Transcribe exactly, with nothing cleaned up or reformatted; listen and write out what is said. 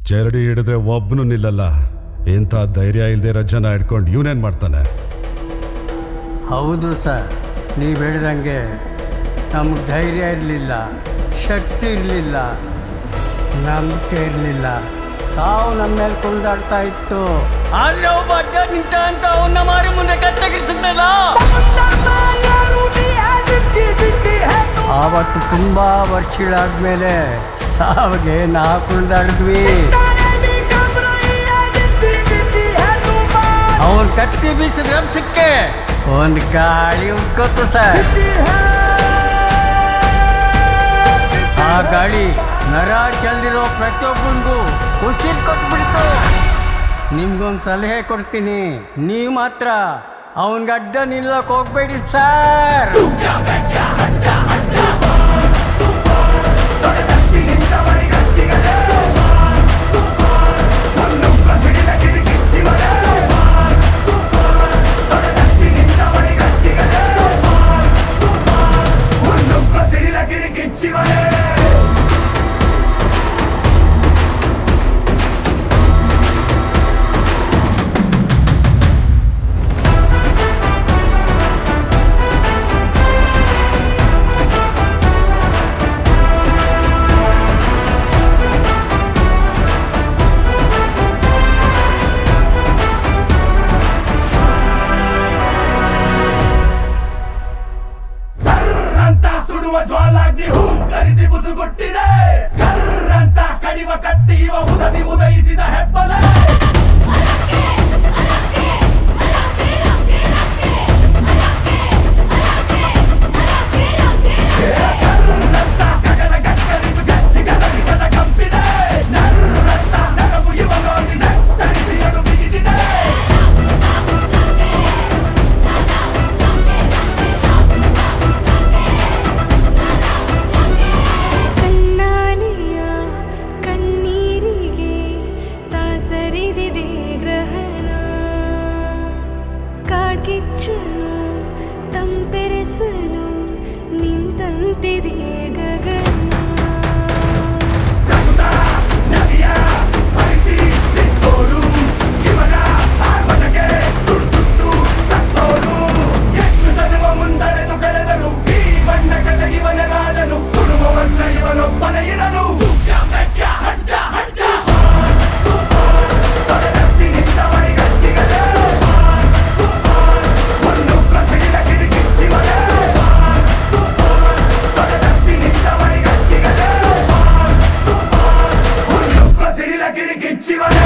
ಚರಡಿ ಹಿಡಿದ್ರೆ ಒಬ್ಬನು ನಿಲ್ಲಲ್ಲ. ಇಂಥ ಧೈರ್ಯ ಇಲ್ಲದೆ ರಜನ ಹಿಡ್ಕೊಂಡು ಇವನೇನು ಮಾಡ್ತಾನೆ? ಹೌದು ಸರ್, ನೀವು ಹೇಳಿದಂಗೆ ನಮ್ಗೆ ಧೈರ್ಯ ಇರಲಿಲ್ಲ, ಶಕ್ತಿ ಇರಲಿಲ್ಲ, ನಂಬಿಕೆ ಇರಲಿಲ್ಲ. ಸಾವು ನಮ್ಮ ಮೇಲೆ ಕುಣಿದಾಡ್ತಾ ಇತ್ತು. ಆದ್ರೆ ಒಬ್ಬ ಅಡ್ಡ ನಿಂತ ಅಂತ ಅವನ್ನ ಮಾರಿ ಮುಂದೆ ಕತ್ತಗಿರ್ತದಲ್ಲ. ಆವತ್ತು ತುಂಬಾ ವರ್ಷಗಳಾದ್ಮೇಲೆ ಸಾವಿಗೆ ನಾ ಕುಣಿದಾಡಿದ್ವಿ. ಅವನ್ ಕತ್ತಿ ಬೀಸಿದ ರಭಸಕ್ಕೆ ಒಂದು ಗಾಳಿ ಉಟ್ಕೋತು ಸರ್. ಆ ಗಾಳಿ ನರ ಚೆಲ್ದಿರೋ ಪ್ರತಿಯೊಬ್ಬನಿಗೂ ಉಸಿರು ಕೊಟ್ಬಿಡ್ತು. ನಿಮ್ಗೊಂದು ಸಲಹೆ ಕೊಡ್ತೀನಿ, ನೀವು ಮಾತ್ರ ಅವನ್ಗೆ ಅಡ್ಡ ನಿಲ್ಲಕ್ಕೆ ಹೋಗ್ಬೇಡಿ ಸರ್. ಜ್ವಾಲಾಗ್ನಿ ಹೂಂಕರಿಸಿ ಬುಸುಗುಟ್ಟಿದೆ. ಕರ್ರಂತ ಕಡಿವ ಕತ್ತಿ ಇವ ಉದದಿ ಉದಯಿಸಿದ ಹೆಬ್ಬಲೆ. ಕರ್ರಂತ ಗಗನ ಗಕ್ಕರಿದು ಗಚ್ಚಿ ಗದರಿಗದ ಕಂಪಿದೆ. ನರ್ರಂತ ನರವು ಇವ ನೋಡಿ ನಚ್ಚರಿಸಿ ಅಡು ಬಿಗಿದಿದೆ. ಕಿಚ್ಚನು ತಂಪೆರೆಸಲು ನಿಂತಂತಿದೆ ಗಗನ. ನದಿಯ ಹರಿಸಿ ನಿಂತೋರು ಇವನ ಆರ್ಭಟಕ್ಕೆ ಸುಡು ಸುಟ್ಟು ಸತ್ತೋರು. ಎಷ್ಟು ಜನ್ಮ ಮುಂದಡೆದು ಕಳೆದರು ಈ ಬಣ್ಣ ಕಥೆಗಿವನ ರಾಜನು. ಸುಡುವ ಮಂತ್ರ ಇವನೊಬ್ಬನೇ ಇರಲು. ಹಡ್ಜ ಹಡ್ಜ ತೊಡೆದಪ್ಪಿ ನಿಂತ ಮಣಿಗಟ್ಟಿಗಲೇ. Chivale